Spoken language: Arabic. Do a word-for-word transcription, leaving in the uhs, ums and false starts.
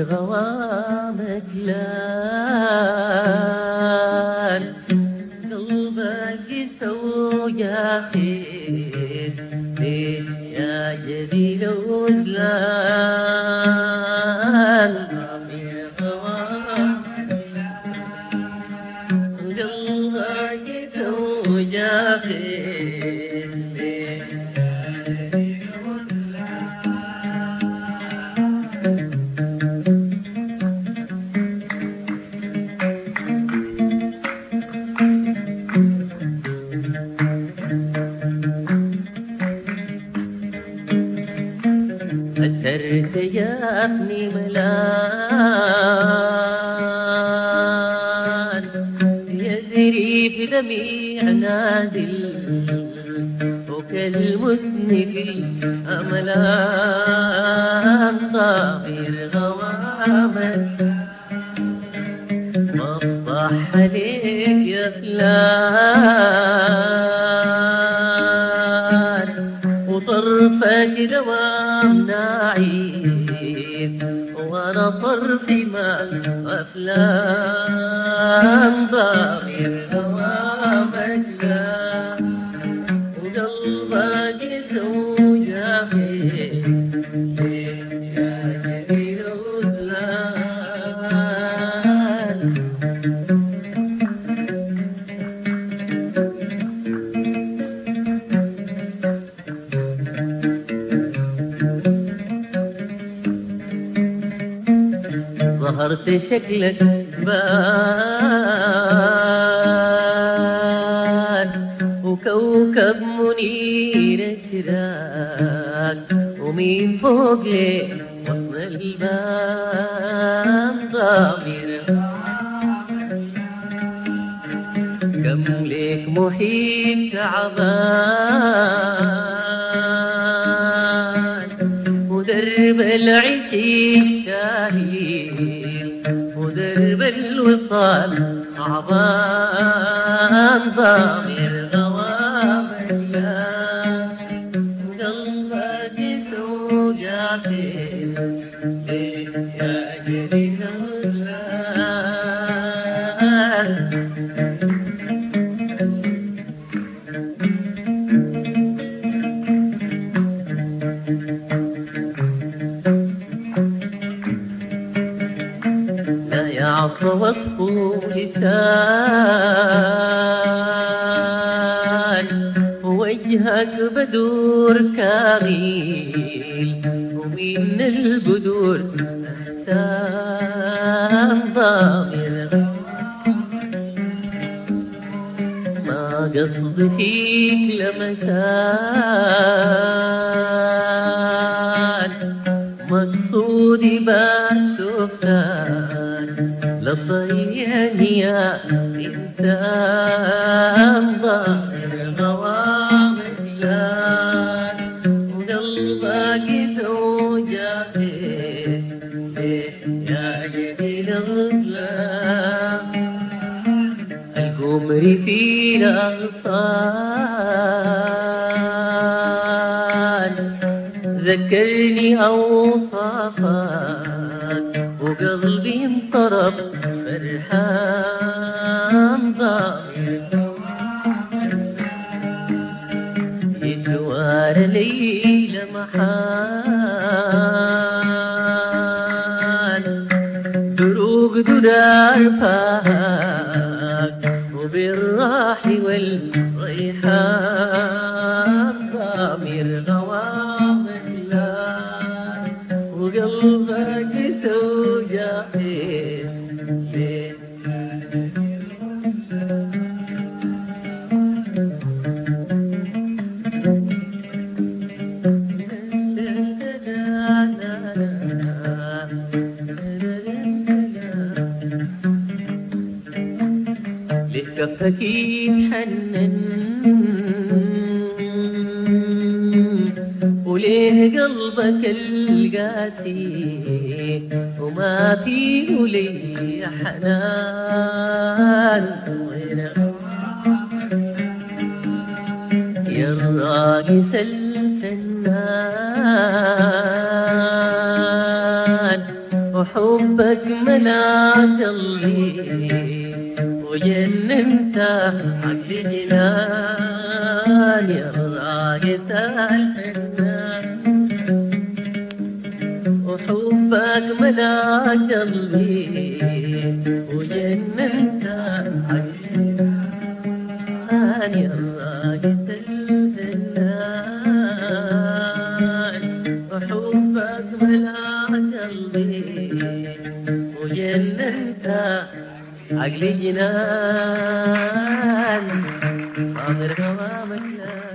غوامك لان قلبك يسوي يا خير يا جليل وزلان قلبك يسوي يا خير أسهرت يا ابني ملان يزري في لميع نازل وكالمسند الأملان ضامر غوامك ما صح عليك يا فلان وطرفك دوام نعيم وانا طرفي ما افلام ضامر غوامك لا وقلبك يسوي يا خير يا جليل وزلان ظهرت شكلك بان وكوكب منير اشراك ومين فوق ليه وصل البان ضامر كم ليك محيط تعبان ودرب العشيق سهيل ودرب الوصال صعبان ضامر غوامك لا قلبك يسوق يا خير يا جليل وزلان يعصى وصفه لسان ووجهك بدور كامل ومن البدور أحسان ضامر ما قصد فيك لمسان مقصودي بشوفتان لطيني يا إنسان ضامر غوامك لان وقلبك يسوي يا خير يا جليل وزلان القمر في الأغصان ذكرني أوصافك وقلبي انطرب فرحان ضامر يدوار ليل محال دروق درار فاك وبالراح والريحان ضامر غوامك لا وقلبك يسوي يا خير لكفك يتحنن وليه قلبك القاسي وما فيه لي حنان يا الراقص الفنان وحبك ملا قلبي وجننت عقلي جنان يا راقص الحنان وحبك ملا قلبي وجننت عقلي جنان يا راقص الحنان وحبك ملا قلبي وجننت عقلي جنان خاطر هوامك